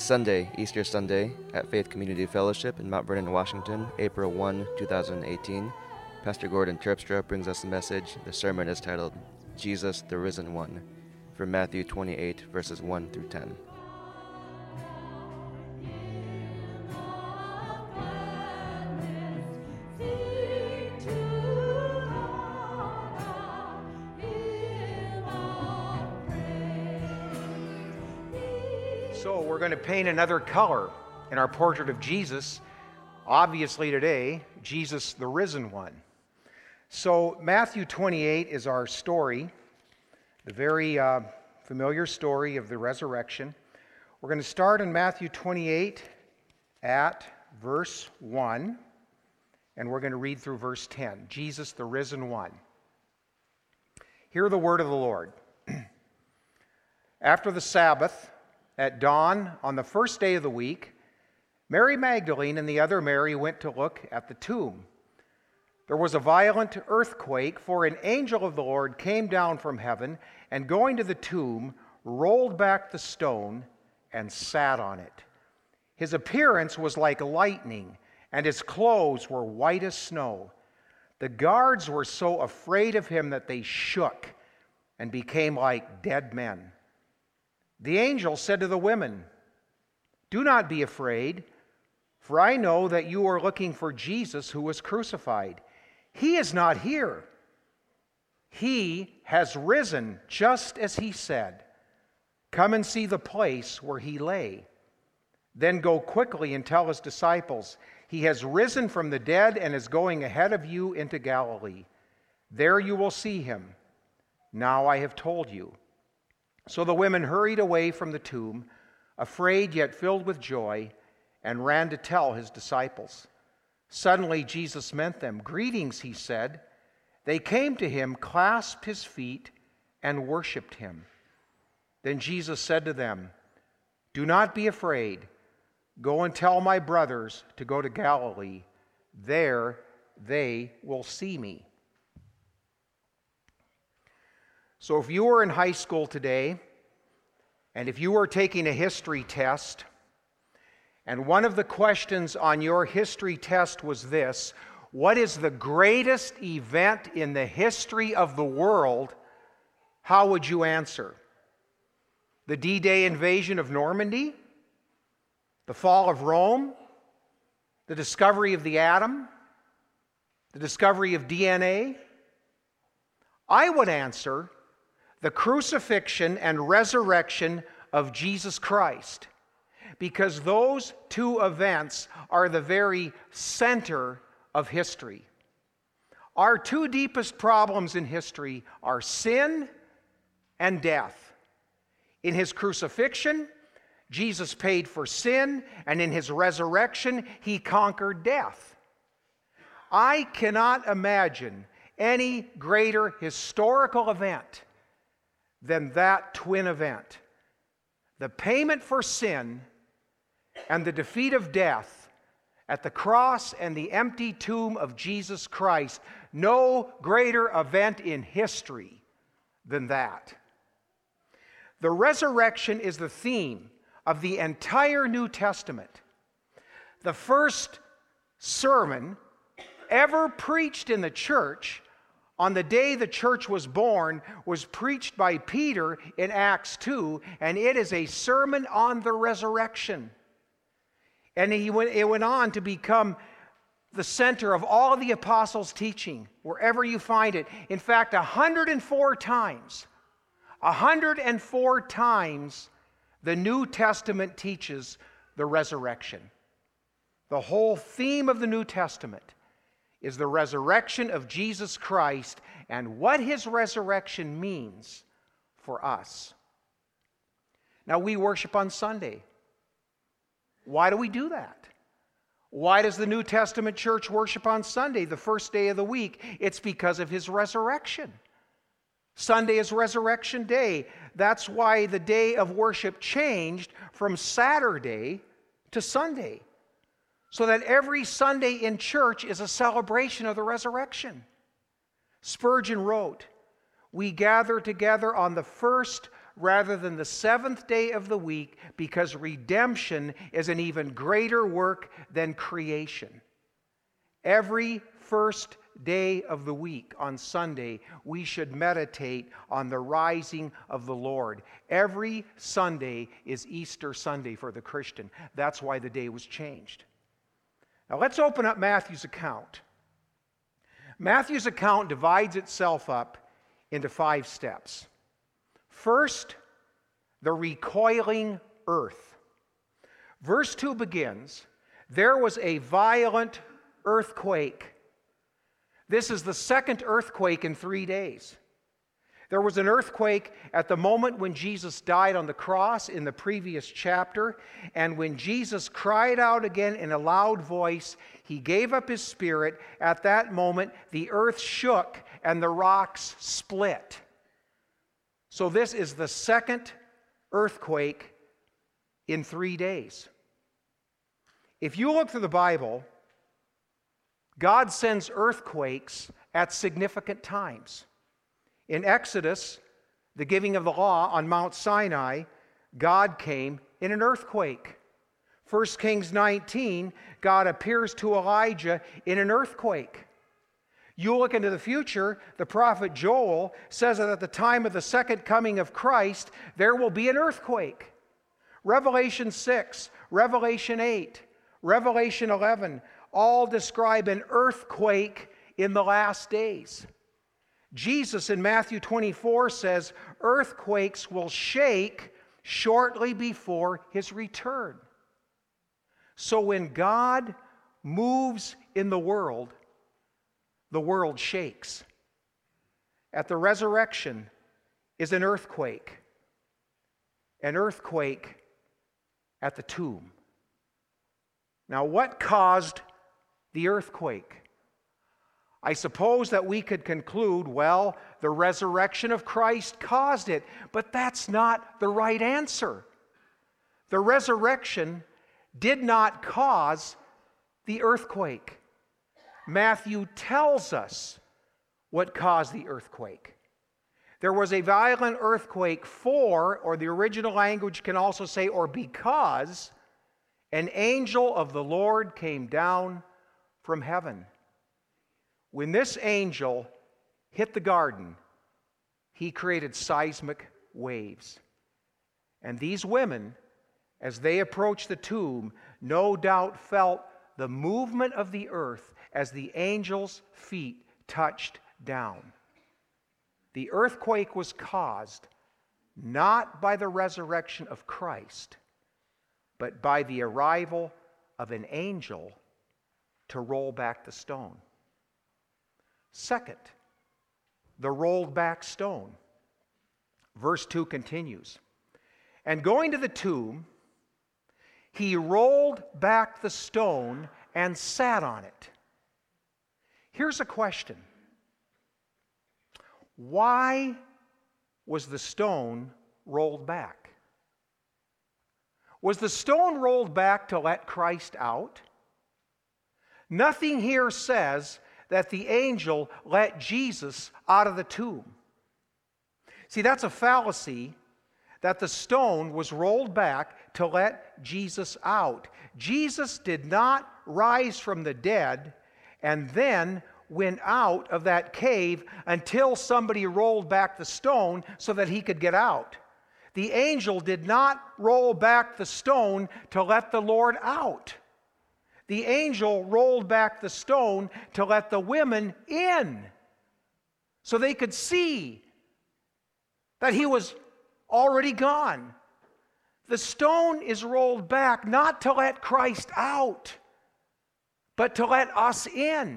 It's Sunday, Easter Sunday, at Faith Community Fellowship in Mount Vernon, Washington, April 1, 2018. Pastor Gordon Terpstra brings us a message. The sermon is titled, Jesus the Risen One, from Matthew 28, verses 1 through 10. So we're going to paint another color in our portrait of Jesus. Obviously today, Jesus the Risen One. So Matthew 28 is our story, the very familiar story of the resurrection. We're going to start in Matthew 28 at verse 1, and we're going to read through verse 10. Jesus the Risen One. Hear the word of the Lord. After the Sabbath, at dawn on the first day of the week, Mary Magdalene and the other Mary went to look at the tomb. There was a violent earthquake, for an angel of the Lord came down from heaven, and going to the tomb, rolled back the stone and sat on it. His appearance was like lightning, and his clothes were white as snow. The guards were so afraid of him that they shook and became like dead men. The angel said to the women, "Do not be afraid, for I know that you are looking for Jesus who was crucified. He is not here. He has risen just as he said. Come and see the place where he lay. Then go quickly and tell his disciples, he has risen from the dead and is going ahead of you into Galilee. There you will see him. Now I have told you." So the women hurried away from the tomb, afraid yet filled with joy, and ran to tell his disciples. Suddenly Jesus met them. "Greetings," he said. They came to him, clasped his feet, and worshipped him. Then Jesus said to them, "Do not be afraid. Go and tell my brothers to go to Galilee. There they will see me." So if you were in high school today, and if you were taking a history test, and one of the questions on your history test was this: what is the greatest event in the history of the world? How would you answer? The D-Day invasion of Normandy? The fall of Rome? The discovery of the atom? The discovery of DNA? I would answer the crucifixion and resurrection of Jesus Christ, because those two events are the very center of history. Our two deepest problems in history are sin and death. In his crucifixion, Jesus paid for sin, and in his resurrection, he conquered death. I cannot imagine any greater historical event than that twin event. The payment for sin and the defeat of death at the cross and the empty tomb of Jesus Christ. No greater event in history than that. The resurrection is the theme of the entire New Testament. The first sermon ever preached in the church on the day the church was born was preached by Peter in Acts 2, and it is a sermon on the resurrection. And it went on to become the center of all the apostles' teaching, wherever you find it. In fact, 104 times, the New Testament teaches the resurrection. The whole theme of the New Testament is the resurrection of Jesus Christ and what his resurrection means for us. Now, we worship on Sunday. Why do we do that? Why does the New Testament church worship on Sunday, the first day of the week? It's because of his resurrection. Sunday is Resurrection Day. That's why the day of worship changed from Saturday to Sunday, so that every Sunday in church is a celebration of the resurrection. Spurgeon wrote, "We gather together on the first rather than the seventh day of the week, because redemption is an even greater work than creation. Every first day of the week on Sunday, we should meditate on the rising of the Lord. Every Sunday is Easter Sunday for the Christian. That's why the day was changed. Now let's open up Matthew's account. Matthew's account divides itself up into 5 steps. First, the recoiling earth. Verse 2 begins, "There was a violent earthquake." This is the second earthquake in 3 days. There was an earthquake at the moment when Jesus died on the cross in the previous chapter, and when Jesus cried out again in a loud voice, he gave up his spirit. At that moment, the earth shook and the rocks split. So this is the second earthquake in 3 days. If you look through the Bible, God sends earthquakes at significant times. In Exodus, the giving of the law on Mount Sinai, God came in an earthquake. 1 Kings 19, God appears to Elijah in an earthquake. You look into the future, the prophet Joel says that at the time of the second coming of Christ, there will be an earthquake. Revelation 6, Revelation 8, Revelation 11, all describe an earthquake in the last days. Jesus in Matthew 24 says earthquakes will shake shortly before his return. So when God moves in the world shakes. At the resurrection is an earthquake at the tomb. Now, what caused the earthquake? I suppose that we could conclude, well, the resurrection of Christ caused it, but that's not the right answer. The resurrection did not cause the earthquake. Matthew tells us what caused the earthquake. There was a violent earthquake for, or the original language can also say, or because, an angel of the Lord came down from heaven. When this angel hit the garden, he created seismic waves. And these women, as they approached the tomb, no doubt felt the movement of the earth as the angel's feet touched down. The earthquake was caused not by the resurrection of Christ, but by the arrival of an angel to roll back the stone. Second, the rolled back stone. Verse 2 continues, "And going to the tomb, he rolled back the stone and sat on it." Here's a question. Why was the stone rolled back? Was the stone rolled back to let Christ out? Nothing here says that the angel let Jesus out of the tomb. See, that's a fallacy, that the stone was rolled back to let Jesus out. Jesus did not rise from the dead and then went out of that cave until somebody rolled back the stone so that he could get out. The angel did not roll back the stone to let the Lord out. The angel rolled back the stone to let the women in so they could see that he was already gone. The stone is rolled back not to let Christ out, but to let us in.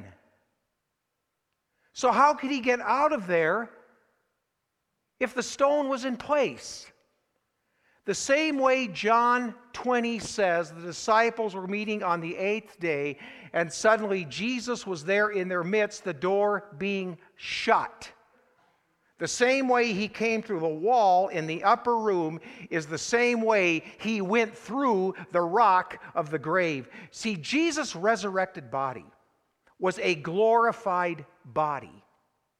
So how could he get out of there if the stone was in place? The same way John 20 says, the disciples were meeting on the 8th day, and suddenly Jesus was there in their midst, the door being shut. The same way he came through the wall in the upper room is the same way he went through the rock of the grave. See, Jesus' resurrected body was a glorified body.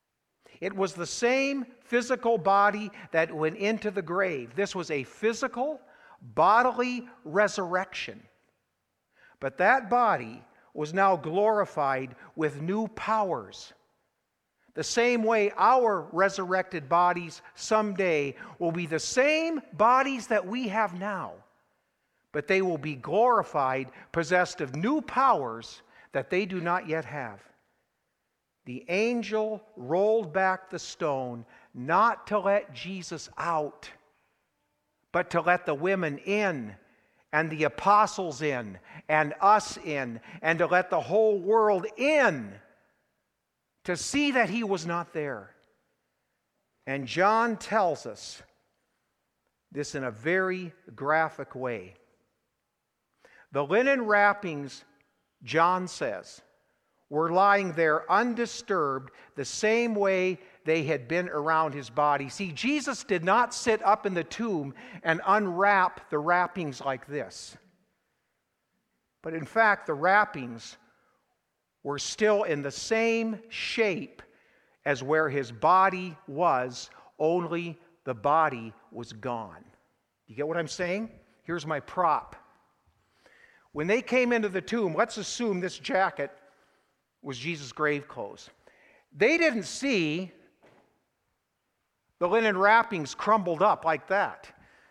It was the same physical body that went into the grave. This was a physical, bodily resurrection. But that body was now glorified with new powers. The same way our resurrected bodies someday will be the same bodies that we have now, but they will be glorified, possessed of new powers that they do not yet have. The angel rolled back the stone not to let Jesus out, but to let the women in, and the apostles in, and us in, and to let the whole world in to see that he was not there. And John tells us this in a very graphic way. The linen wrappings, John says, were lying there undisturbed the same way they had been around his body. See, Jesus did not sit up in the tomb and unwrap the wrappings like this. But in fact, the wrappings were still in the same shape as where his body was, only the body was gone. You get what I'm saying? Here's my prop. When they came into the tomb, let's assume this jacket was Jesus' grave clothes. They didn't see the linen wrappings crumbled up like that.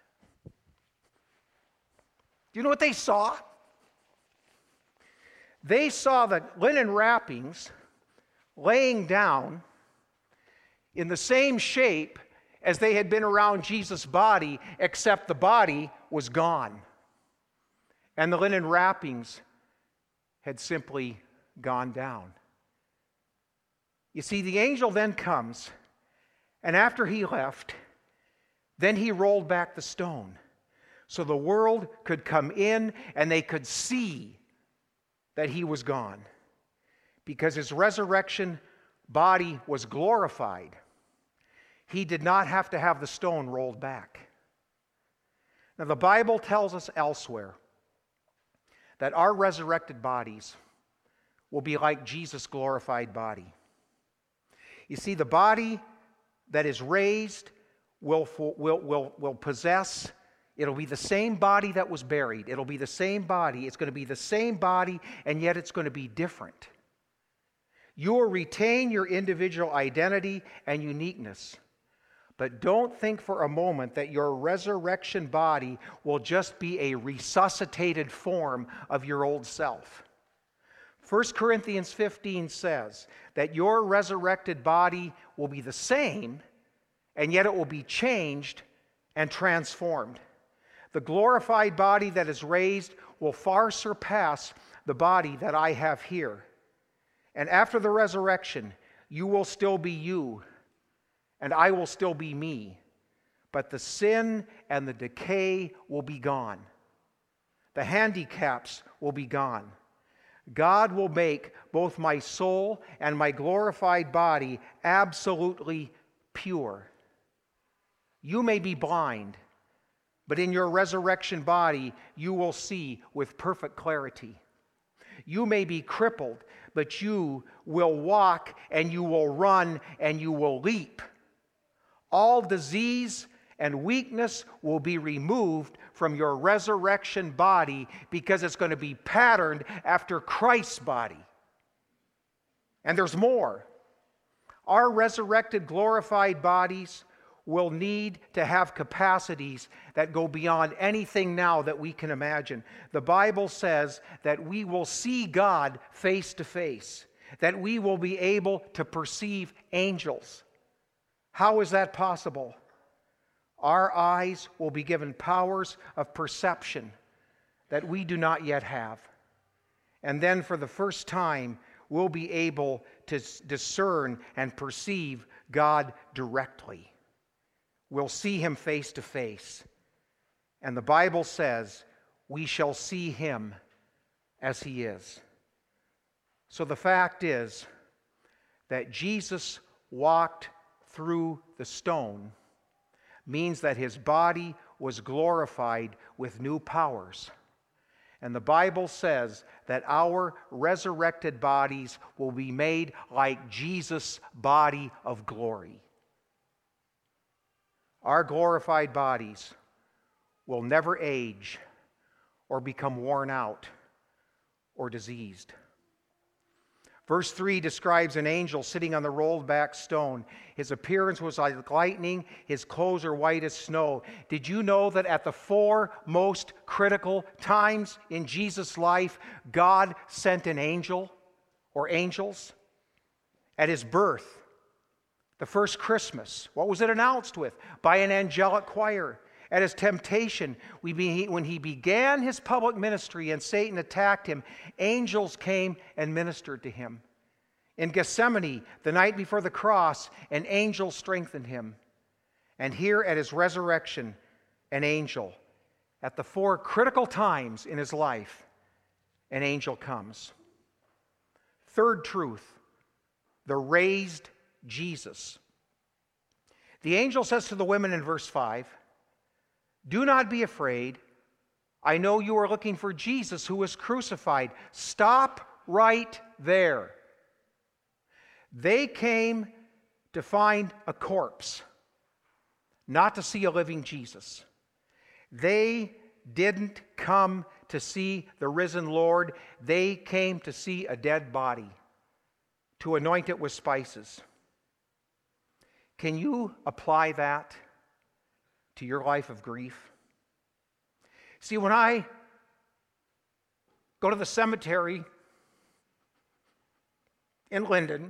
Do you know what they saw? They saw the linen wrappings laying down in the same shape as they had been around Jesus' body, except the body was gone. And the linen wrappings had simply gone down. You see, the angel then comes, and after he left, then he rolled back the stone so the world could come in and they could see that he was gone, because his resurrection body was glorified. He did not have to have the stone rolled back. Now, the Bible tells us elsewhere that our resurrected bodies will be like Jesus' glorified body. You see, the body that is raised will possess. It'll be the same body that was buried. It'll be the same body. It's going to be the same body, and yet it's going to be different. You will retain your individual identity and uniqueness. But don't think for a moment that your resurrection body will just be a resuscitated form of your old self. 1 Corinthians 15 says that your resurrected body will be the same, and yet it will be changed and transformed. The glorified body that is raised will far surpass the body that I have here. And after the resurrection, you will still be you, and I will still be me. But the sin and the decay will be gone. The handicaps will be gone. God will make both my soul and my glorified body absolutely pure. You may be blind, but in your resurrection body, you will see with perfect clarity. You may be crippled, but you will walk and you will run and you will leap. All disease and weakness will be removed from your resurrection body because it's going to be patterned after Christ's body. And there's more. Our resurrected, glorified bodies will need to have capacities that go beyond anything now that we can imagine. The Bible says that we will see God face to face, that we will be able to perceive angels. How is that possible? Our eyes will be given powers of perception that we do not yet have. And then for the first time, we'll be able to discern and perceive God directly. We'll see him face to face. And the Bible says we shall see him as he is. So the fact is that Jesus walked through the stone means that his body was glorified with new powers. And the Bible says that our resurrected bodies will be made like Jesus' body of glory. Our glorified bodies will never age or become worn out or diseased. Verse 3 describes an angel sitting on the rolled back stone. His appearance was like lightning. His clothes are white as snow. Did you know that at the 4 most critical times in Jesus' life, God sent an angel or angels? At his birth, the first Christmas, what was it announced with? By an angelic choir. At his temptation, when he began his public ministry and Satan attacked him, angels came and ministered to him. In Gethsemane, the night before the cross, an angel strengthened him. And here at his resurrection, an angel. At the 4 critical times in his life, an angel comes. Third truth, the raised Jesus. The angel says to the women in verse 5, "Do not be afraid. I know you are looking for Jesus who was crucified. Stop right there." They came to find a corpse, not to see a living Jesus. They didn't come to see the risen Lord. They came to see a dead body, to anoint it with spices. Can you apply that to your life of grief? See, when I go to the cemetery in Linden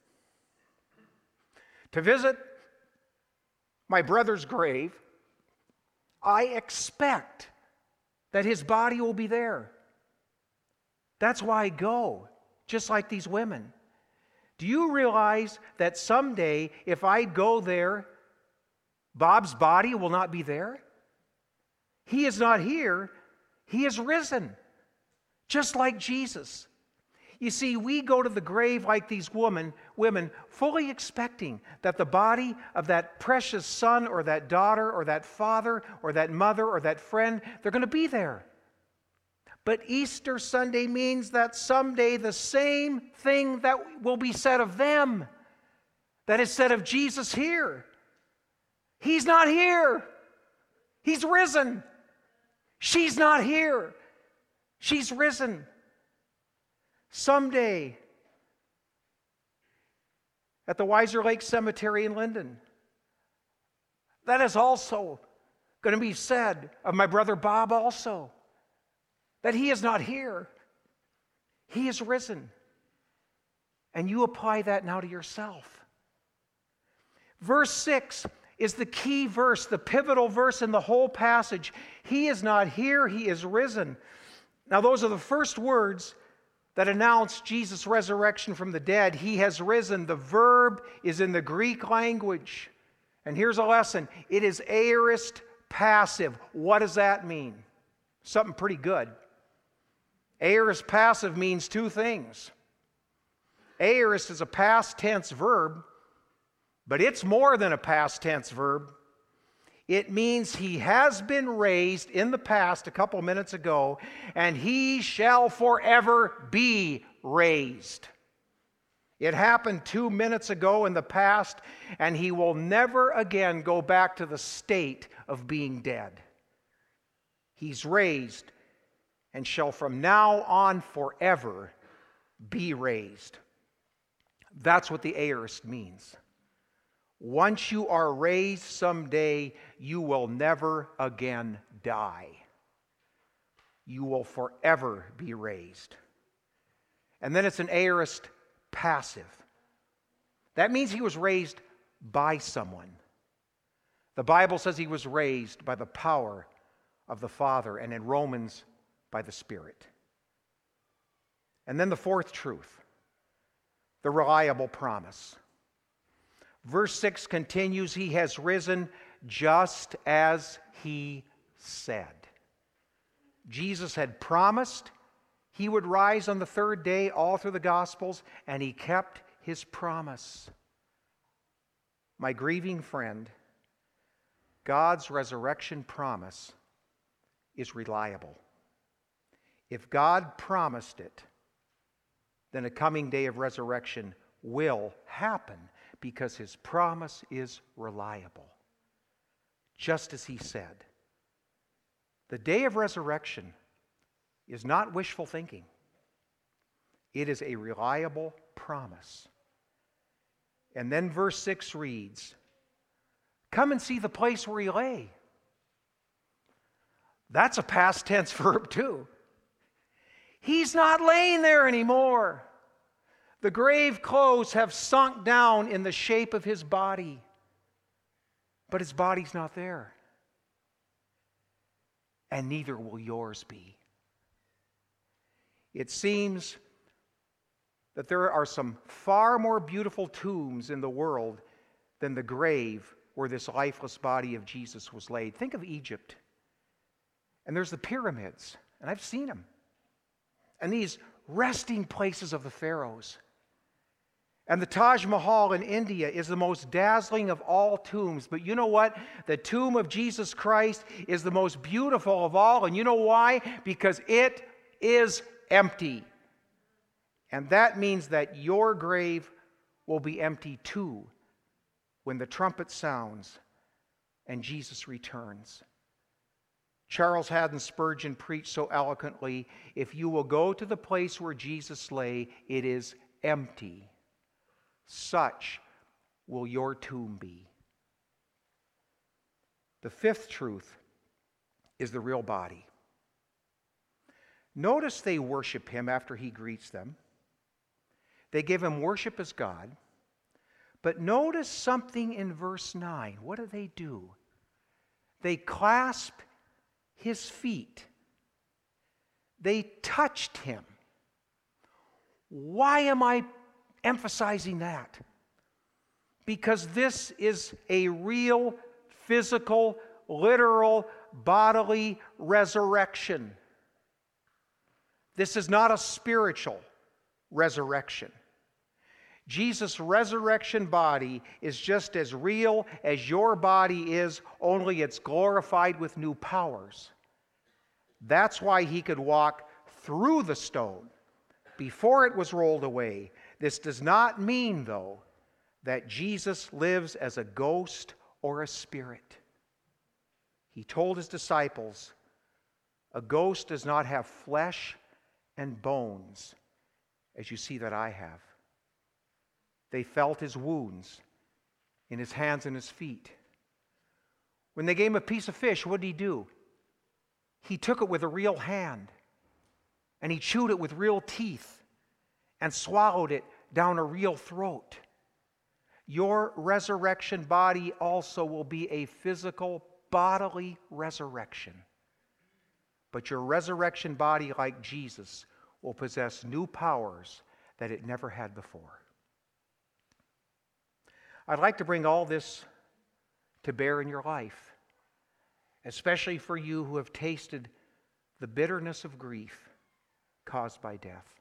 to visit my brother's grave, I expect that his body will be there. That's why I go, just like these women. Do you realize that someday, if I go there, Bob's body will not be there? He is not here. He is risen, just like Jesus. You see, we go to the grave like these women, fully expecting that the body of that precious son or that daughter or that father or that mother or that friend, they're going to be there. But Easter Sunday means that someday the same thing that will be said of them that is said of Jesus here. He's not here. He's risen. She's not here. She's risen. Someday, at the Weiser Lake Cemetery in Linden, that is also going to be said of my brother Bob also, that he is not here. He is risen. And you apply that now to yourself. Verse 6 is the key verse, the pivotal verse in the whole passage. He is not here, he is risen. Now, those are the first words that announce Jesus' resurrection from the dead. He has risen. The verb is in the Greek language. And here's a lesson. It is aorist passive. What does that mean? Something pretty good. Aorist passive means 2 things. Aorist is a past tense verb, but it's more than a past tense verb. It means he has been raised in the past a couple minutes ago, and he shall forever be raised. It happened 2 minutes ago in the past, and he will never again go back to the state of being dead. He's raised and shall from now on forever be raised. That's what the aorist means. Once you are raised someday, you will never again die. You will forever be raised. And then it's an aorist passive. That means he was raised by someone. The Bible says he was raised by the power of the Father, and in Romans, by the Spirit. And then the fourth truth, the reliable promise. Verse 6 continues, he has risen just as he said. Jesus had promised he would rise on the 3rd day all through the Gospels, and he kept his promise. My grieving friend, God's resurrection promise is reliable. If God promised it, then a coming day of resurrection will happen because His promise is reliable. Just as He said. The day of resurrection is not wishful thinking. It is a reliable promise. And then verse 6 reads, "Come and see the place where He lay." That's a past tense verb too. He's not laying there anymore. The grave clothes have sunk down in the shape of His body. But His body's not there. And neither will yours be. It seems that there are some far more beautiful tombs in the world than the grave where this lifeless body of Jesus was laid. Think of Egypt. And there's the pyramids, and I've seen them. And these resting places of the pharaohs. And the Taj Mahal in India is the most dazzling of all tombs. But you know what? The tomb of Jesus Christ is the most beautiful of all. And you know why? Because it is empty. And that means that your grave will be empty too when the trumpet sounds and Jesus returns. Charles Haddon Spurgeon preached so eloquently, "If you will go to the place where Jesus lay, it is empty. Such will your tomb be." The fifth truth is the real body. Notice they worship Him after He greets them. They give Him worship as God. But notice something in verse 9. What do? They clasp His feet. They touched Him. Why am I emphasizing that? Because this is a real, physical, literal, bodily resurrection. This is not a spiritual resurrection. Jesus' resurrection body is just as real as your body is, only it's glorified with new powers. That's why He could walk through the stone before it was rolled away. This does not mean, though, that Jesus lives as a ghost or a spirit. He told His disciples, "A ghost does not have flesh and bones, as you see that I have." They felt His wounds in His hands and His feet. When they gave Him a piece of fish, what did He do? He took it with a real hand, and He chewed it with real teeth, and swallowed it down a real throat. Your resurrection body also will be a physical, bodily resurrection. But your resurrection body, like Jesus, will possess new powers that it never had before. I'd like to bring all this to bear in your life, especially for you who have tasted the bitterness of grief caused by death.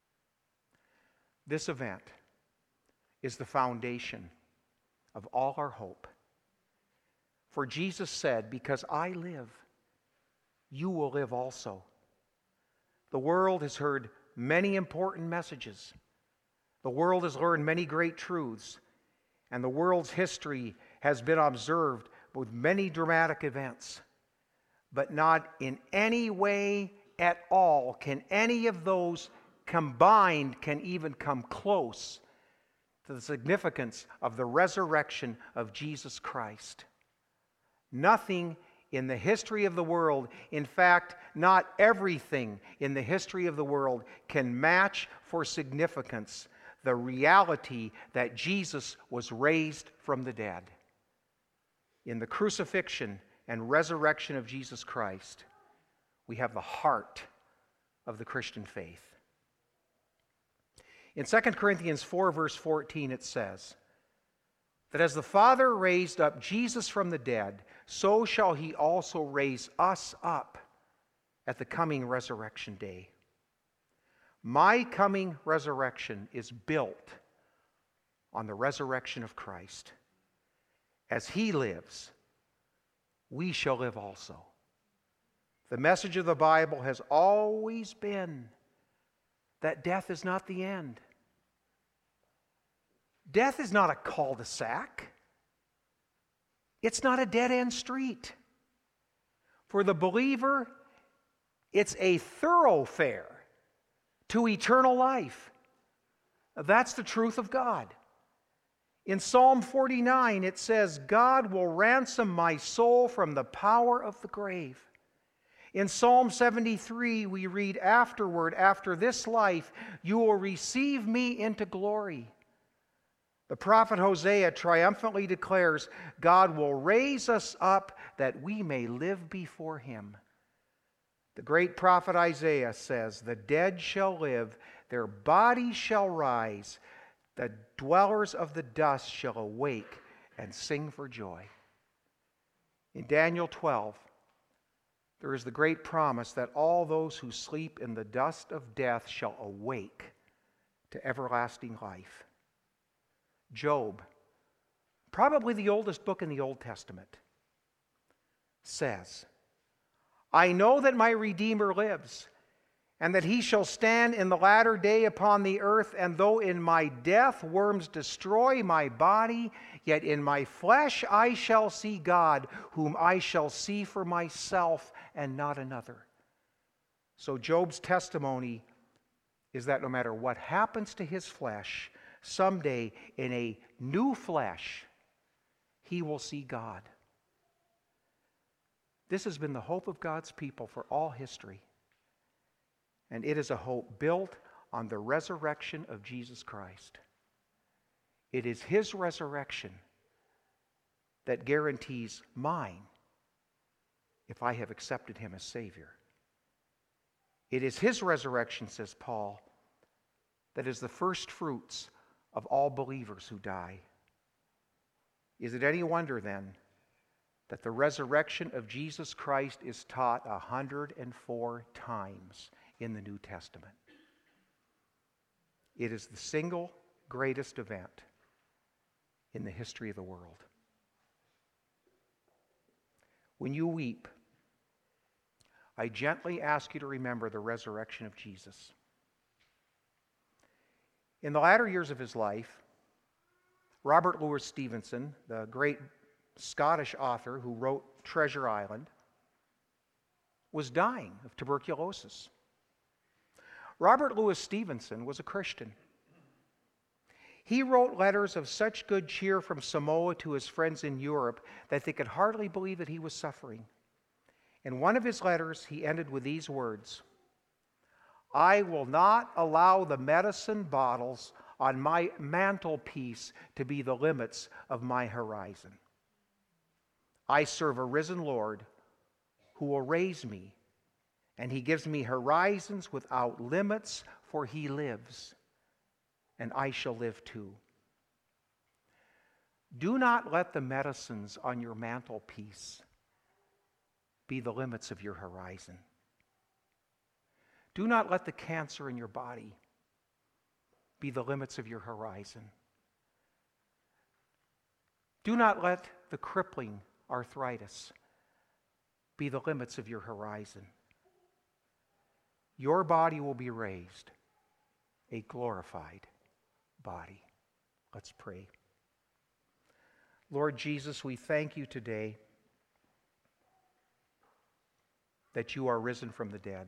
This event is the foundation of all our hope. For Jesus said, "Because I live, you will live also." The world has heard many important messages. The world has learned many great truths. And the world's history has been observed with many dramatic events. But not in any way at all can any of those combined can even come close to the significance of the resurrection of Jesus Christ. Nothing in the history of the world, in fact, not everything in the history of the world, can match for significance the reality that Jesus was raised from the dead. In the crucifixion and resurrection of Jesus Christ, we have the heart of the Christian faith. In 2 Corinthians 4, verse 14, it says that as the Father raised up Jesus from the dead, so shall He also raise us up at the coming resurrection day. My coming resurrection is built on the resurrection of Christ. As He lives, we shall live also. The message of the Bible has always been that death is not the end. Death is not a cul-de-sac. It's not a dead-end street. For the believer, it's a thoroughfare to eternal life. That's the truth of God. In Psalm 49, it says, God will ransom my soul from the power of the grave. In Psalm 73, we read afterward, after this life, you will receive me into glory. The prophet Hosea triumphantly declares, God will raise us up that we may live before him. The great prophet Isaiah says, the dead shall live, their bodies shall rise, the dwellers of the dust shall awake and sing for joy. In Daniel 12, there is the great promise that all those who sleep in the dust of death shall awake to everlasting life. Job, probably the oldest book in the Old Testament, says, I know that my Redeemer lives, and that he shall stand in the latter day upon the earth, and though in my death worms destroy my body, yet in my flesh I shall see God, whom I shall see for myself and not another. So Job's testimony is that no matter what happens to his flesh, someday in a new flesh, he will see God. This has been the hope of God's people for all history. And it is a hope built on the resurrection of Jesus Christ. It is his resurrection that guarantees mine if I have accepted him as Savior. It is his resurrection, says Paul, that is the first fruits of all believers who die. Is it any wonder then that the resurrection of Jesus Christ is taught 104 times in the New Testament? It is the single greatest event in the history of the world. When you weep, I gently ask you to remember the resurrection of Jesus. In the latter years of his life, Robert Louis Stevenson, the great Scottish author who wrote Treasure Island, was dying of tuberculosis. Robert Louis Stevenson was a Christian. He wrote letters of such good cheer from Samoa to his friends in Europe that they could hardly believe that he was suffering. In one of his letters, he ended with these words, I will not allow the medicine bottles on my mantelpiece to be the limits of my horizon. I serve a risen Lord who will raise me, and he gives me horizons without limits, for he lives, and I shall live too. Do not let the medicines on your mantelpiece be the limits of your horizon. Do not let the cancer in your body be the limits of your horizon. Do not let the crippling arthritis be the limits of your horizon. Your body will be raised, a glorified body. Let's pray. Lord Jesus, we thank you today that you are risen from the dead.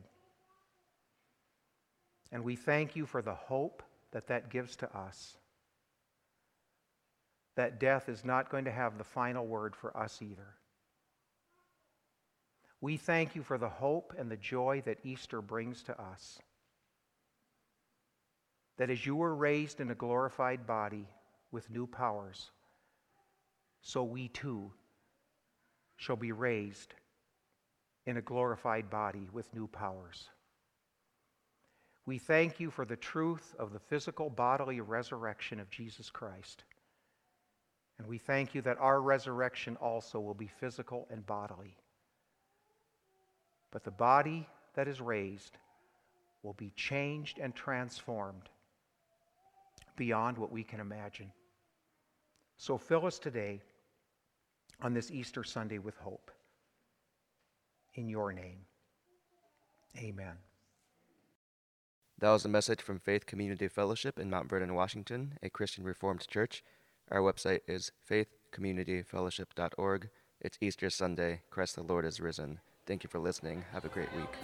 And we thank you for the hope that that gives to us. That death is not going to have the final word for us either. We thank you for the hope and the joy that Easter brings to us. That as you were raised in a glorified body with new powers, so we too shall be raised in a glorified body with new powers. We thank you for the truth of the physical bodily resurrection of Jesus Christ. And we thank you that our resurrection also will be physical and bodily. But the body that is raised will be changed and transformed beyond what we can imagine. So fill us today on this Easter Sunday with hope. In your name, Amen. That was a message from Faith Community Fellowship in Mount Vernon, Washington, a Christian Reformed church. Our website is faithcommunityfellowship.org. It's Easter Sunday. Christ the Lord is risen. Thank you for listening. Have a great week.